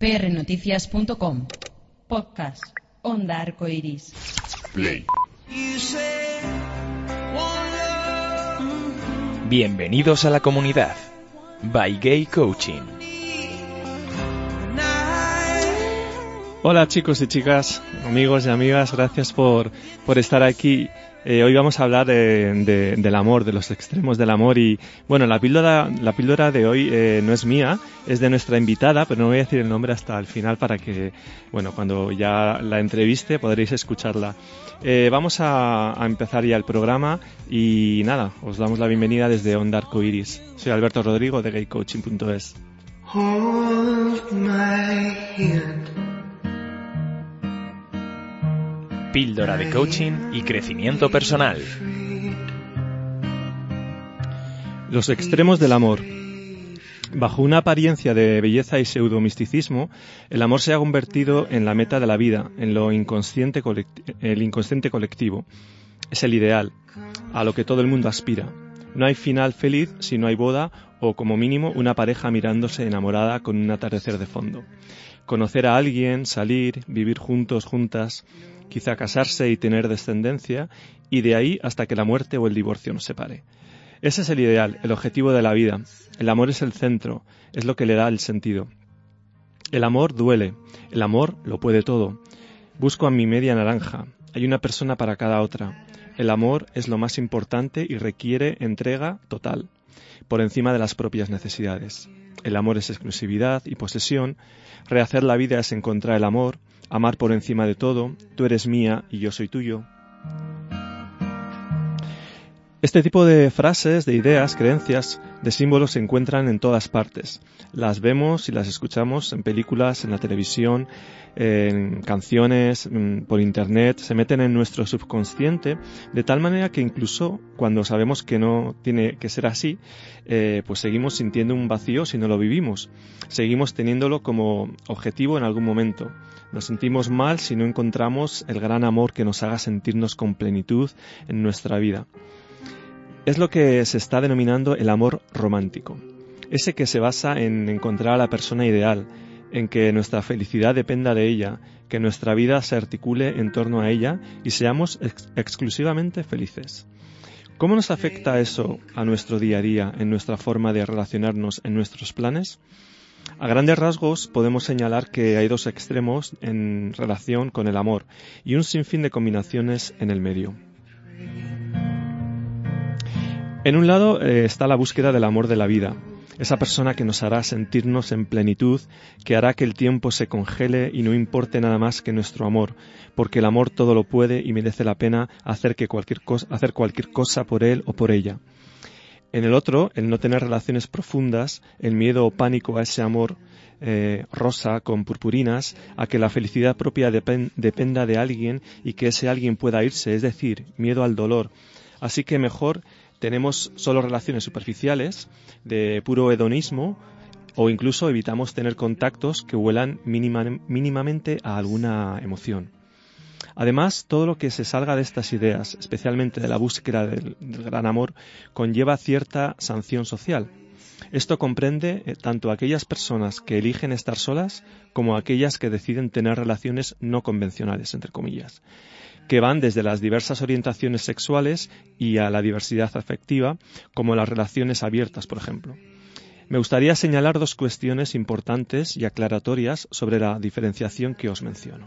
prnoticias.com. Podcast Onda Arcoiris. Play. Bienvenidos a la comunidad by Gay Coaching. Hola chicos y chicas, amigos y amigas, gracias por estar aquí. Hoy vamos a hablar del amor, de los extremos del amor y bueno, la píldora de hoy no es mía, es de nuestra invitada, pero no voy a decir el nombre hasta el final para que, bueno, cuando ya la entreviste podréis escucharla. Vamos a empezar ya el programa y nada, os damos la bienvenida desde Onda Arcoiris. Soy Alberto Rodrigo de gaycoaching.es. Hold my hand. Píldora de coaching y crecimiento personal. Los extremos del amor. Bajo una apariencia de belleza y pseudomisticismo, el amor se ha convertido en la meta de la vida, en lo inconsciente colectivo. Es el ideal, a lo que todo el mundo aspira. No hay final feliz si no hay boda o, como mínimo, una pareja mirándose enamorada con un atardecer de fondo. Conocer a alguien, salir, vivir juntos, juntas, quizá casarse y tener descendencia, y de ahí hasta que la muerte o el divorcio nos separe. Ese es el ideal, el objetivo de la vida. El amor es el centro, es lo que le da el sentido. El amor duele, el amor lo puede todo. Busco a mi media naranja, hay una persona para cada otra. El amor es lo más importante y requiere entrega total, por encima de las propias necesidades. El amor es exclusividad y posesión. Rehacer la vida es encontrar el amor, amar por encima de todo. Tú eres mía y yo soy tuyo. Este tipo de frases, de ideas, creencias, de símbolos se encuentran en todas partes. Las vemos y las escuchamos en películas, en la televisión, en canciones, por internet, se meten en nuestro subconsciente, de tal manera que incluso cuando sabemos que no tiene que ser así, pues seguimos sintiendo un vacío si no lo vivimos. Seguimos teniéndolo como objetivo en algún momento. Nos sentimos mal si no encontramos el gran amor que nos haga sentirnos con plenitud en nuestra vida. Es lo que se está denominando el amor romántico. Ese que se basa en encontrar a la persona ideal, en que nuestra felicidad dependa de ella, que nuestra vida se articule en torno a ella y seamos exclusivamente felices. ¿Cómo nos afecta eso a nuestro día a día, en nuestra forma de relacionarnos, en nuestros planes? A grandes rasgos podemos señalar que hay dos extremos en relación con el amor y un sinfín de combinaciones en el medio. En un lado está la búsqueda del amor de la vida, esa persona que nos hará sentirnos en plenitud, que hará que el tiempo se congele y no importe nada más que nuestro amor, porque el amor todo lo puede y merece la pena hacer cualquier cosa por él o por ella. En el otro, el no tener relaciones profundas, el miedo o pánico a ese amor rosa con purpurinas, a que la felicidad propia dependa de alguien y que ese alguien pueda irse, es decir, miedo al dolor. Así que mejor tenemos solo relaciones superficiales, de puro hedonismo, o incluso evitamos tener contactos que huelan mínimamente a alguna emoción. Además, todo lo que se salga de estas ideas, especialmente de la búsqueda del gran amor, conlleva cierta sanción social. Esto comprende tanto a aquellas personas que eligen estar solas como a aquellas que deciden tener relaciones no convencionales, entre comillas, que van desde las diversas orientaciones sexuales y a la diversidad afectiva, como las relaciones abiertas, por ejemplo. Me gustaría señalar dos cuestiones importantes y aclaratorias sobre la diferenciación que os menciono.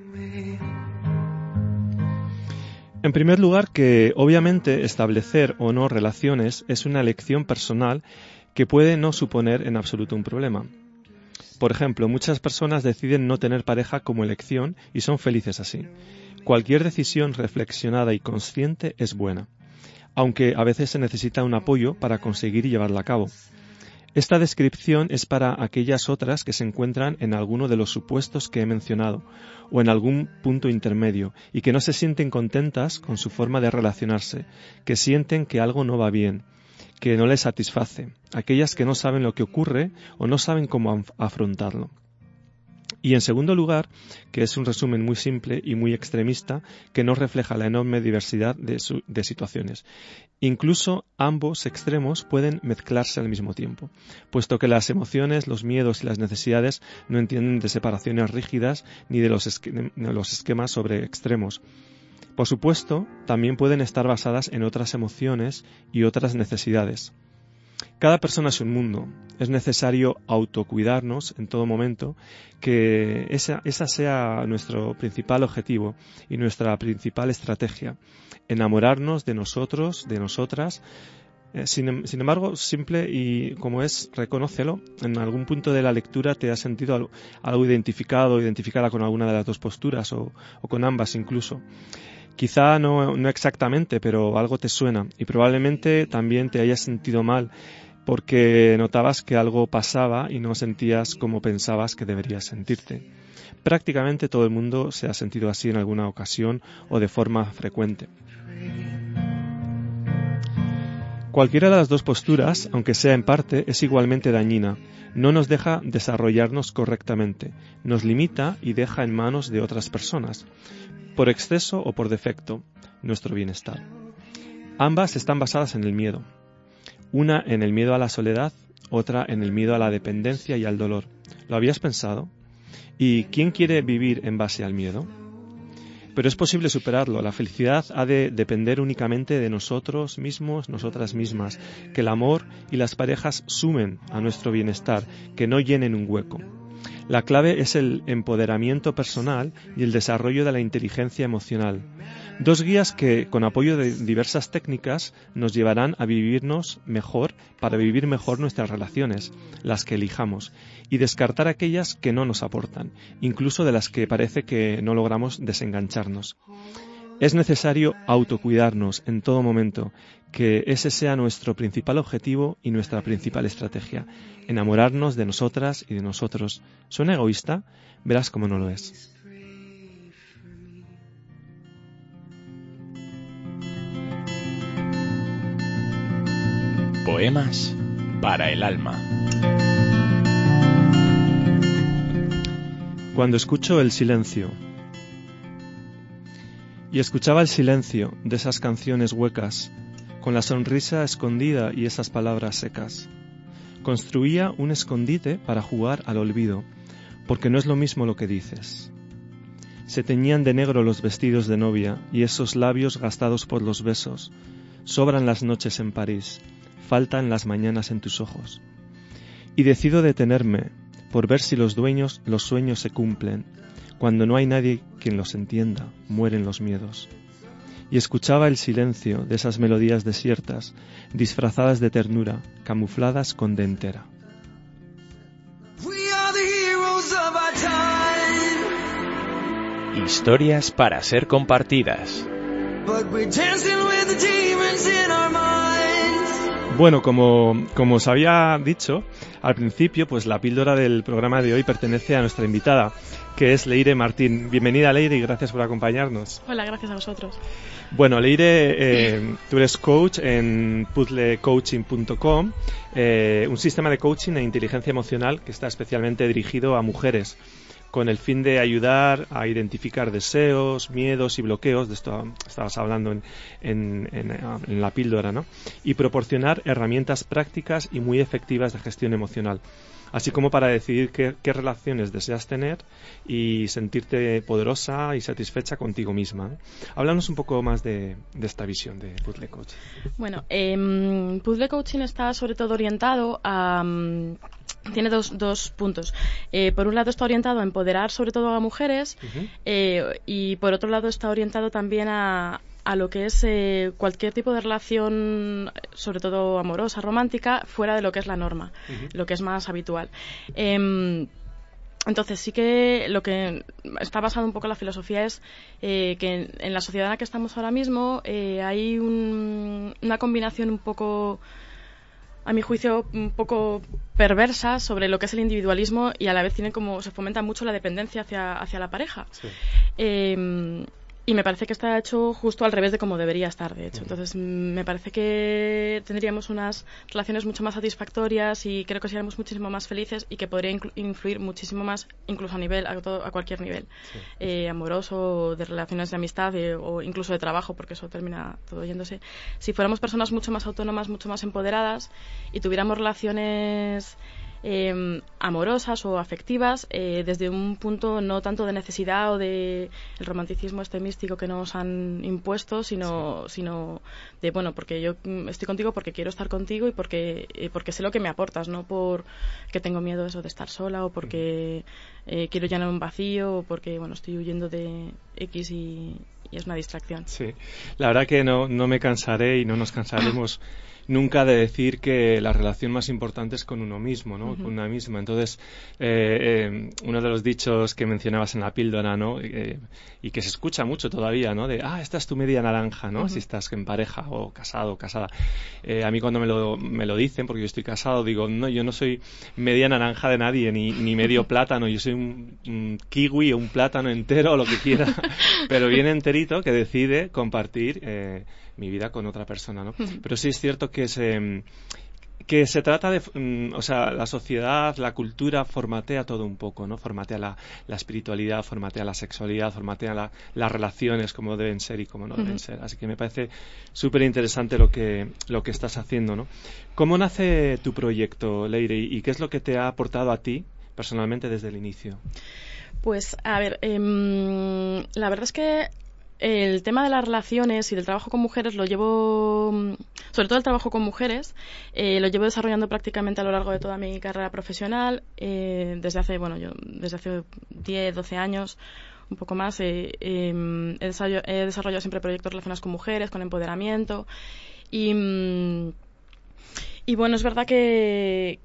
En primer lugar, que obviamente establecer o no relaciones es una elección personal que puede no suponer en absoluto un problema. Por ejemplo, muchas personas deciden no tener pareja como elección y son felices así. Cualquier decisión reflexionada y consciente es buena, aunque a veces se necesita un apoyo para conseguir llevarla a cabo. Esta descripción es para aquellas otras que se encuentran en alguno de los supuestos que he mencionado o en algún punto intermedio y que no se sienten contentas con su forma de relacionarse, que sienten que algo no va bien, que no les satisface, aquellas que no saben lo que ocurre o no saben cómo afrontarlo. Y en segundo lugar, que es un resumen muy simple y muy extremista que no refleja la enorme diversidad de situaciones. Incluso ambos extremos pueden mezclarse al mismo tiempo, puesto que las emociones, los miedos y las necesidades no entienden de separaciones rígidas ni de los esquemas sobre extremos. Por supuesto, también pueden estar basadas en otras emociones y otras necesidades. Cada persona es un mundo. Es necesario autocuidarnos en todo momento, que esa sea nuestro principal objetivo y nuestra principal estrategia. Enamorarnos de nosotros, de nosotras. Sin embargo, simple y como es, reconócelo. En algún punto de la lectura te has sentido algo identificada con alguna de las dos posturas o con ambas incluso. Quizá no exactamente, pero algo te suena y probablemente también te hayas sentido mal porque notabas que algo pasaba y no sentías como pensabas que deberías sentirte. Prácticamente todo el mundo se ha sentido así en alguna ocasión o de forma frecuente. Cualquiera de las dos posturas, aunque sea en parte, es igualmente dañina. No nos deja desarrollarnos correctamente, nos limita y deja en manos de otras personas, por exceso o por defecto, nuestro bienestar. Ambas están basadas en el miedo. Una en el miedo a la soledad, otra en el miedo a la dependencia y al dolor. ¿Lo habías pensado? ¿Y quién quiere vivir en base al miedo? Pero es posible superarlo. La felicidad ha de depender únicamente de nosotros mismos, nosotras mismas. Que el amor y las parejas sumen a nuestro bienestar, que no llenen un hueco. La clave es el empoderamiento personal y el desarrollo de la inteligencia emocional. Dos guías que, con apoyo de diversas técnicas, nos llevarán a vivirnos mejor para vivir mejor nuestras relaciones, las que elijamos, y descartar aquellas que no nos aportan, incluso de las que parece que no logramos desengancharnos. Es necesario autocuidarnos en todo momento, que ese sea nuestro principal objetivo y nuestra principal estrategia. Enamorarnos de nosotras y de nosotros. ¿Suena egoísta? Verás cómo no lo es. Poemas para el alma. Cuando escucho el silencio. Y escuchaba el silencio de esas canciones huecas, con la sonrisa escondida y esas palabras secas. Construía un escondite para jugar al olvido, porque no es lo mismo lo que dices. Se teñían de negro los vestidos de novia y esos labios gastados por los besos. Sobran las noches en París, faltan las mañanas en tus ojos. Y decido detenerme por ver si los sueños se cumplen. Cuando no hay nadie quien los entienda, mueren los miedos. Y escuchaba el silencio de esas melodías desiertas, disfrazadas de ternura, camufladas con dentera. Historias para ser compartidas. Bueno, como os había dicho al principio, pues la píldora del programa de hoy pertenece a nuestra invitada, que es Leire Martín. Bienvenida, Leire, y gracias por acompañarnos. Hola, gracias a vosotros. Bueno, Leire, tú eres coach en puzzlecoaching.com, un sistema de coaching e inteligencia emocional que está especialmente dirigido a mujeres, con el fin de ayudar a identificar deseos, miedos y bloqueos, de esto estabas hablando en la píldora, ¿no? Y proporcionar herramientas prácticas y muy efectivas de gestión emocional, así como para decidir qué relaciones deseas tener y sentirte poderosa y satisfecha contigo misma, ¿eh? Háblanos un poco más de esta visión de Puzzle Coaching. Bueno, Puzzle Coaching está sobre todo orientado a... tiene dos puntos. Por un lado está orientado a empoderar sobre todo a mujeres, y por otro lado está orientado también a lo que es cualquier tipo de relación, sobre todo amorosa, romántica, fuera de lo que es la norma, lo que es más habitual. Entonces sí que lo que está basado un poco en la filosofía es que en la sociedad en la que estamos ahora mismo hay una combinación un poco, a mi juicio, un poco perversa sobre lo que es el individualismo, y a la vez se fomenta mucho la dependencia hacia la pareja. Sí. Y me parece que está hecho justo al revés de como debería estar, de hecho. Entonces, me parece que tendríamos unas relaciones mucho más satisfactorias y creo que seríamos muchísimo más felices y que podría influir muchísimo más, incluso a cualquier nivel. Amoroso, de relaciones de amistad o incluso de trabajo, porque eso termina todo yéndose. Si fuéramos personas mucho más autónomas, mucho más empoderadas y tuviéramos relaciones amorosas o afectivas desde un punto no tanto de necesidad o de el romanticismo místico que nos han impuesto, sino de, bueno, porque yo estoy contigo porque quiero estar contigo y porque sé lo que me aportas, no porque tengo miedo eso de estar sola o porque quiero llenar un vacío o porque, bueno, estoy huyendo de X y es una distracción. Sí, la verdad que no me cansaré y no nos cansaremos nunca de decir que la relación más importante es con uno mismo, ¿no? Con una misma. Entonces, uno de los dichos que mencionabas en la píldora, ¿no? Y que se escucha mucho todavía, ¿no? De, esta es tu media naranja, ¿no? Si estás en pareja o casado o casada. A mí cuando me lo dicen, porque yo estoy casado, digo, no, yo no soy media naranja de nadie, ni medio plátano, yo soy un kiwi o un plátano entero o lo que quiera, pero bien enterito que decide compartir mi vida con otra persona, ¿no? Pero sí es cierto que se trata de, o sea, la sociedad, la cultura formatea todo un poco, ¿no? Formatea la espiritualidad, formatea la sexualidad, formatea las relaciones como deben ser y como no deben ser. Así que me parece súper interesante lo que estás haciendo, ¿no? ¿Cómo nace tu proyecto, Leire, y qué es lo que te ha aportado a ti personalmente desde el inicio? Pues, a ver, la verdad es que el tema de las relaciones y del trabajo con mujeres lo llevo, sobre todo el trabajo con mujeres, lo llevo desarrollando prácticamente a lo largo de toda mi carrera profesional, desde hace 10, 12 años, un poco más. He desarrollado siempre proyectos relacionados con mujeres, con empoderamiento y bueno, es verdad que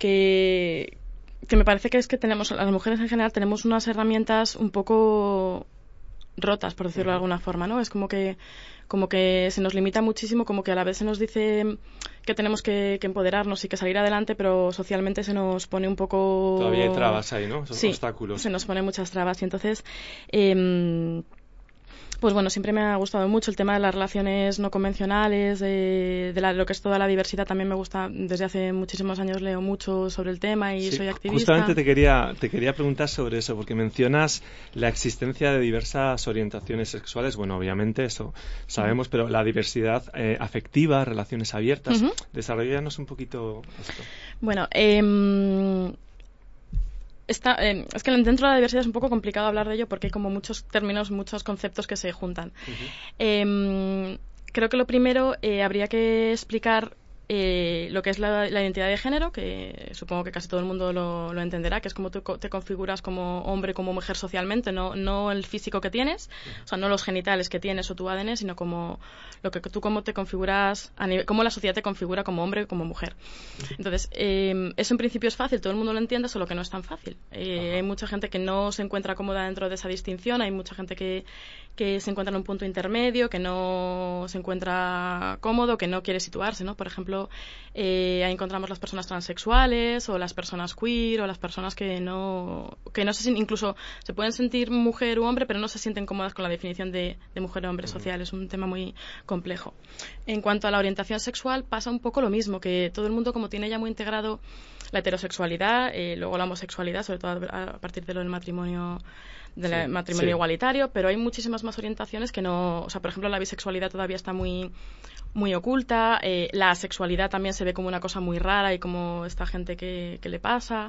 me parece que es que tenemos, las mujeres en general, tenemos unas herramientas un poco rotas, por decirlo de alguna forma, ¿no? Es como que se nos limita muchísimo, como que a la vez se nos dice que tenemos que empoderarnos y que salir adelante, pero socialmente se nos pone un poco... Todavía hay trabas ahí, ¿no? Son obstáculos. Se nos ponen muchas trabas y entonces... pues bueno, siempre me ha gustado mucho el tema de las relaciones no convencionales, de lo que es toda la diversidad. También me gusta, desde hace muchísimos años leo mucho sobre el tema y soy activista. Justamente te quería preguntar sobre eso, porque mencionas la existencia de diversas orientaciones sexuales. Bueno, obviamente eso sabemos, pero la diversidad afectiva, relaciones abiertas. Desarrollanos un poquito esto. Bueno, es que dentro de la diversidad es un poco complicado hablar de ello porque hay como muchos términos, muchos conceptos que se juntan. Creo que lo primero habría que explicar lo que es la identidad de género, que supongo que casi todo el mundo lo entenderá, que es como tú te configuras como hombre, como mujer socialmente, no el físico que tienes, o sea, no los genitales que tienes o tu ADN, sino como lo que tú cómo te configuras, cómo la sociedad te configura como hombre o como mujer. Entonces, eso en principio es fácil, todo el mundo lo entiende, solo que no es tan fácil. Hay mucha gente que no se encuentra cómoda dentro de esa distinción, hay mucha gente que se encuentra en un punto intermedio, que no se encuentra cómodo, que no quiere situarse, ¿no? Por ejemplo, ahí encontramos las personas transexuales o las personas queer o las personas que no se incluso se pueden sentir mujer u hombre, pero no se sienten cómodas con la definición de mujer o hombre social. Es un tema muy complejo. En cuanto a la orientación sexual, pasa un poco lo mismo, que todo el mundo, como tiene ya muy integrado la heterosexualidad, luego la homosexualidad, sobre todo a partir de lo del matrimonio igualitario, pero hay muchísimas más orientaciones que no, o sea, por ejemplo, la bisexualidad todavía está muy muy oculta, la asexualidad también se ve como una cosa muy rara y como esta gente que le pasa,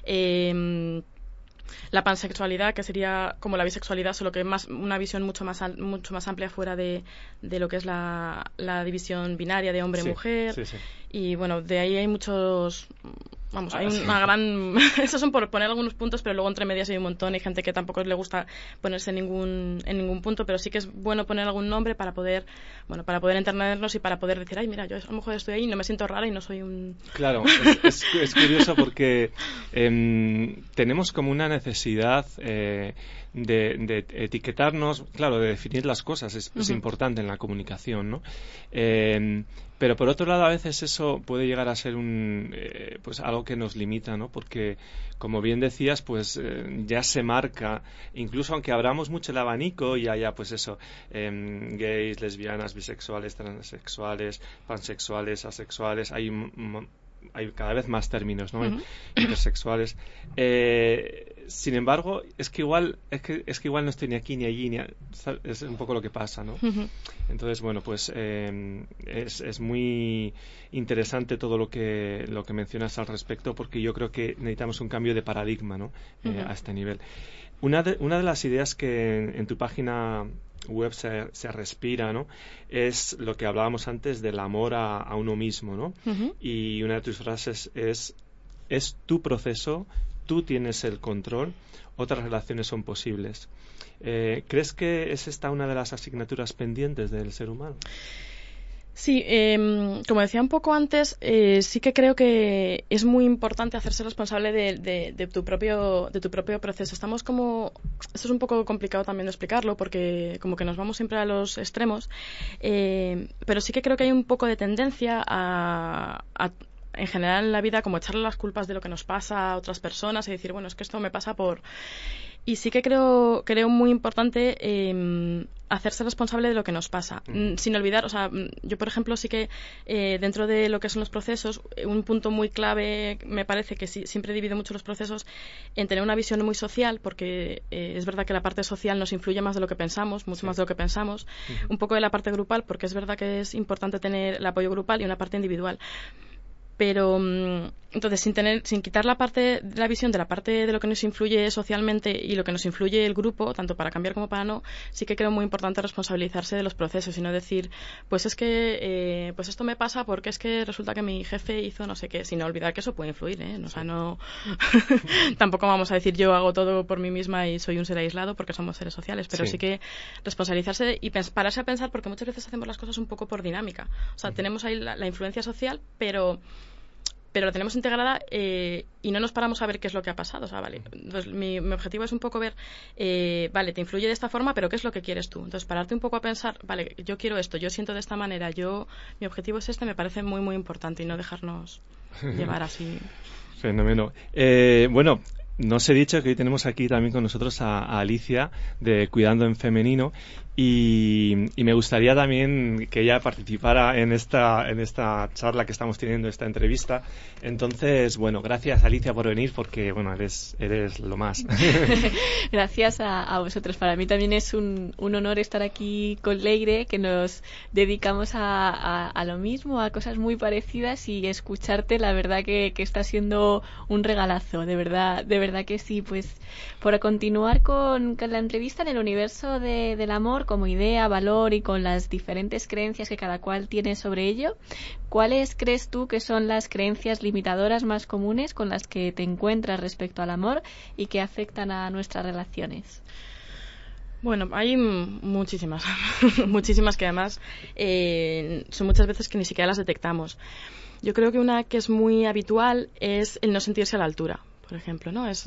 la pansexualidad, que sería como la bisexualidad, solo que más una visión mucho más amplia fuera de lo que es la división binaria de hombre-mujer. Y bueno, de ahí hay muchos... hay una gran... Esos son por poner algunos puntos, pero luego entre medias hay un montón. Hay gente que tampoco le gusta ponerse en ningún punto, pero sí que es bueno poner algún nombre para poder entendernos y para poder decir, ay, mira, yo a lo mejor estoy ahí y no me siento rara y no soy un... Claro, es curioso porque tenemos como una necesidad de etiquetarnos, claro, de definir las cosas. Es importante en la comunicación, ¿no? Pero por otro lado, a veces eso puede llegar a ser pues algo que nos limita, ¿no? Porque, como bien decías, pues ya se marca, incluso aunque abramos mucho el abanico y haya, pues eso, gays, lesbianas, bisexuales, transexuales, pansexuales, asexuales, hay cada vez más términos, ¿no? Uh-huh. Intersexuales. Sin embargo, es que igual no estoy ni aquí ni allí, es un poco lo que pasa, ¿no? Uh-huh. Entonces, bueno, pues es muy interesante todo lo que mencionas al respecto, porque yo creo que necesitamos un cambio de paradigma, ¿no? Uh-huh. A este nivel. Una de las ideas que en tu página web se respira, ¿no? Es lo que hablábamos antes del amor a uno mismo, ¿no? Uh-huh. Y una de tus frases es tu proceso, tú tienes el control, otras relaciones son posibles. ¿Crees que es esta una de las asignaturas pendientes del ser humano? Sí, como decía un poco antes, sí que creo que es muy importante hacerse responsable de tu propio proceso. Esto es un poco complicado también de explicarlo porque como que nos vamos siempre a los extremos, pero sí que creo que hay un poco de tendencia en general en la vida como echarle las culpas de lo que nos pasa a otras personas y decir, bueno, es que esto me pasa por... Y sí que creo muy importante hacerse responsable de lo que nos pasa, sin olvidar, o sea, yo por ejemplo sí que dentro de lo que son los procesos, un punto muy clave me parece que siempre divido mucho los procesos en tener una visión muy social, porque es verdad que la parte social nos influye más de lo que pensamos, mucho más de lo que pensamos, un poco de la parte grupal, porque es verdad que es importante tener el apoyo grupal y una parte individual. Pero entonces sin quitar la visión de la parte de lo que nos influye socialmente y lo que nos influye el grupo, tanto para cambiar como para no, sí que creo muy importante responsabilizarse de los procesos y no decir, pues es que pues esto me pasa porque es que resulta que mi jefe hizo no sé qué, sin olvidar que eso puede influir, o sea, no tampoco vamos a decir yo hago todo por mí misma y soy un ser aislado, porque somos seres sociales, pero sí que responsabilizarse y pararse a pensar, porque muchas veces hacemos las cosas un poco por dinámica, o sea, tenemos ahí la influencia social, pero la tenemos integrada y no nos paramos a ver qué es lo que ha pasado. O sea, vale, entonces mi objetivo es un poco ver, vale, te influye de esta forma, pero ¿qué es lo que quieres tú? Entonces, pararte un poco a pensar, vale, yo quiero esto, yo siento de esta manera, mi objetivo es este, me parece muy, muy importante y no dejarnos llevar así. Fenómeno. Bueno, nos he dicho que hoy tenemos aquí también con nosotros a Alicia de Cuidando en Femenino y me gustaría también que ella participara en esta charla que estamos teniendo, esta entrevista. Entonces, bueno, gracias Alicia por venir porque, bueno, eres lo más. Gracias a vosotros. Para mí también es un honor estar aquí con Leire, que nos dedicamos a lo mismo, a cosas muy parecidas y escucharte, la verdad que está siendo un regalazo, de verdad que sí. Pues por continuar con la entrevista en el universo del amor como idea, valor y con las diferentes creencias que cada cual tiene sobre ello, ¿cuáles crees tú que son las creencias limitadoras más comunes con las que te encuentras respecto al amor y que afectan a nuestras relaciones? Bueno, hay muchísimas, muchísimas que además son muchas veces que ni siquiera las detectamos. Yo creo que una que es muy habitual es el no sentirse a la altura, por ejemplo, ¿no? Es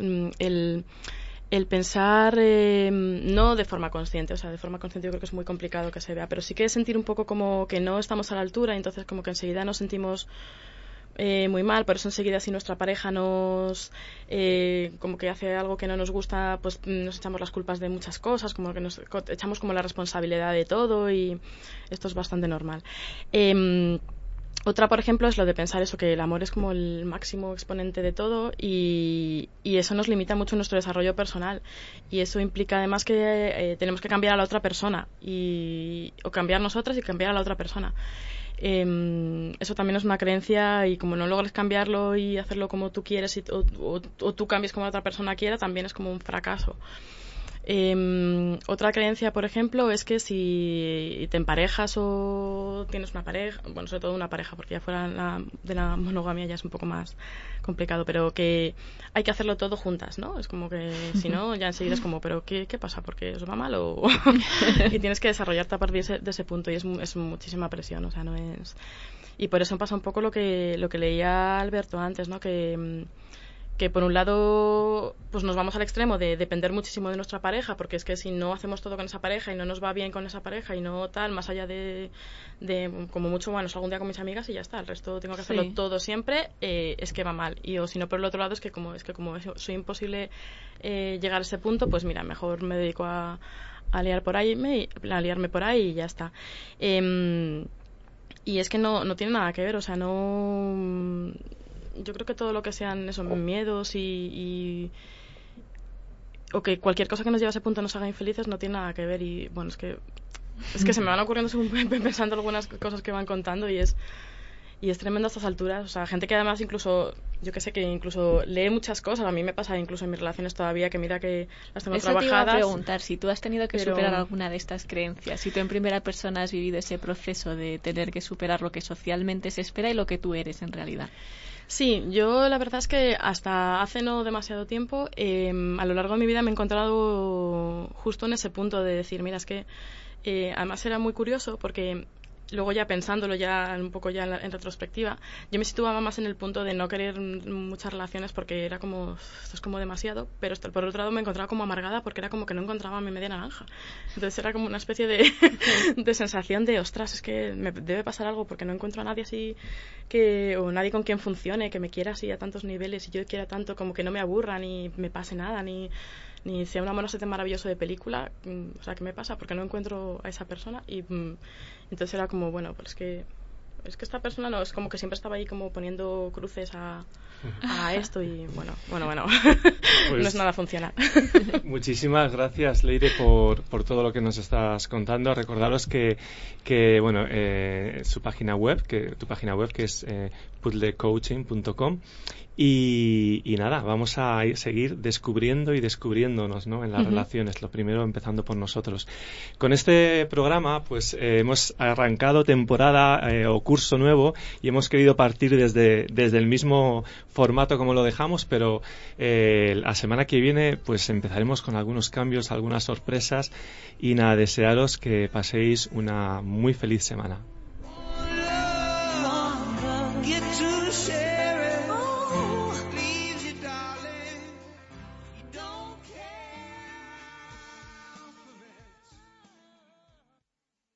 el pensar no de forma consciente, o sea, de forma consciente yo creo que es muy complicado que se vea, pero sí que sentir un poco como que no estamos a la altura y entonces como que enseguida nos sentimos muy mal, por eso enseguida si nuestra pareja nos como que hace algo que no nos gusta, pues nos echamos las culpas de muchas cosas, como que nos echamos como la responsabilidad de todo y esto es bastante normal. Otra, por ejemplo, es lo de pensar eso, que el amor es como el máximo exponente de todo y eso nos limita mucho nuestro desarrollo personal y eso implica además que tenemos que cambiar a la otra persona o cambiar nosotras y cambiar a la otra persona. Eso también es una creencia y como no logres cambiarlo y hacerlo como tú quieres o tú cambies como la otra persona quiera, también es como un fracaso. Otra creencia, por ejemplo, es que si te emparejas o tienes una pareja, bueno, sobre todo una pareja, porque ya fuera de la monogamia ya es un poco más complicado, pero que hay que hacerlo todo juntas, ¿no? Es como que si no, ya enseguida es como, ¿pero qué pasa? ¿Porque os va mal? Y tienes que desarrollarte a partir de ese punto y es muchísima presión, o sea, no es... Y por eso pasa un poco lo que leía Alberto antes, ¿no? Que que por un lado pues nos vamos al extremo de depender muchísimo de nuestra pareja, porque es que si no hacemos todo con esa pareja y no nos va bien con esa pareja y no tal, más allá de como mucho, bueno, algún día con mis amigas y ya está, el resto tengo que hacerlo todo siempre, es que va mal. Y o si no, por el otro lado, es que como soy imposible llegar a ese punto, pues mira, mejor me dedico a liarme por ahí y ya está. Y es que no tiene nada que ver, o sea, no... Yo creo que todo lo que sean esos miedos o que cualquier cosa que nos lleve a ese punto nos haga infelices no tiene nada que ver. Y bueno, es que se me van ocurriendo según pensando algunas cosas que van contando y es tremendo a estas alturas. O sea, gente que además incluso, yo que sé, que incluso lee muchas cosas. A mí me pasa incluso en mis relaciones todavía, que mira que las tengo trabajadas. Eso te iba a preguntar, si tú has tenido que superar alguna de estas creencias, si tú en primera persona has vivido ese proceso de tener que superar lo que socialmente se espera y lo que tú eres en realidad. Sí, yo la verdad es que hasta hace no demasiado tiempo, a lo largo de mi vida me he encontrado justo en ese punto de decir, mira, es que además era muy curioso porque luego ya pensándolo ya un poco ya en retrospectiva, yo me situaba más en el punto de no querer muchas relaciones porque era como, esto es como demasiado, pero por otro lado me encontraba como amargada porque era como que no encontraba mi media naranja. Entonces era como una especie de sensación de, ostras, es que me debe pasar algo porque no encuentro a nadie así o nadie con quien funcione, que me quiera así a tantos niveles y yo quiera tanto, como que no me aburra ni me pase nada, ni sea un amor así tan maravilloso de película. O sea, ¿qué me pasa? Porque no encuentro a esa persona y entonces era como, bueno, pues es que esta persona no, es como que siempre estaba ahí como poniendo cruces a esto y bueno. Pues, no es nada funcional. Muchísimas gracias, Leire, por todo lo que nos estás contando. Recordaros que bueno, tu página web que es puzzlecoaching.com. Y nada, vamos a seguir descubriendo y descubriéndonos, ¿no?, en las relaciones, lo primero empezando por nosotros. Con este programa pues hemos arrancado temporada o curso nuevo y hemos querido partir desde el mismo formato como lo dejamos, pero la semana que viene pues empezaremos con algunos cambios, algunas sorpresas y nada, desearos que paséis una muy feliz semana. Get to share it.